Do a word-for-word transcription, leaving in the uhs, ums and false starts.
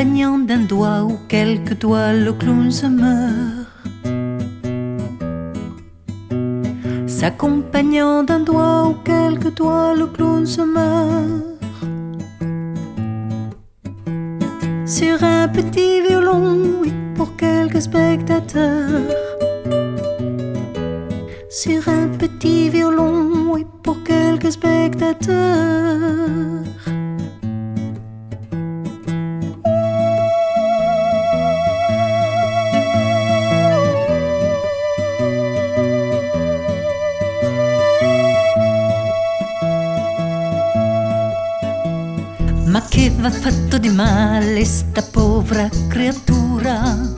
S'accompagnant d'un doigt ou quelques doigts, le clown se meurt. S'accompagnant d'un doigt ou quelques doigts, le clown se meurt. Sur un petit violon, oui, pour quelques spectateurs. Sur un petit violon, oui, pour quelques spectateurs. Ma che v'ha fatto di male sta povera creatura?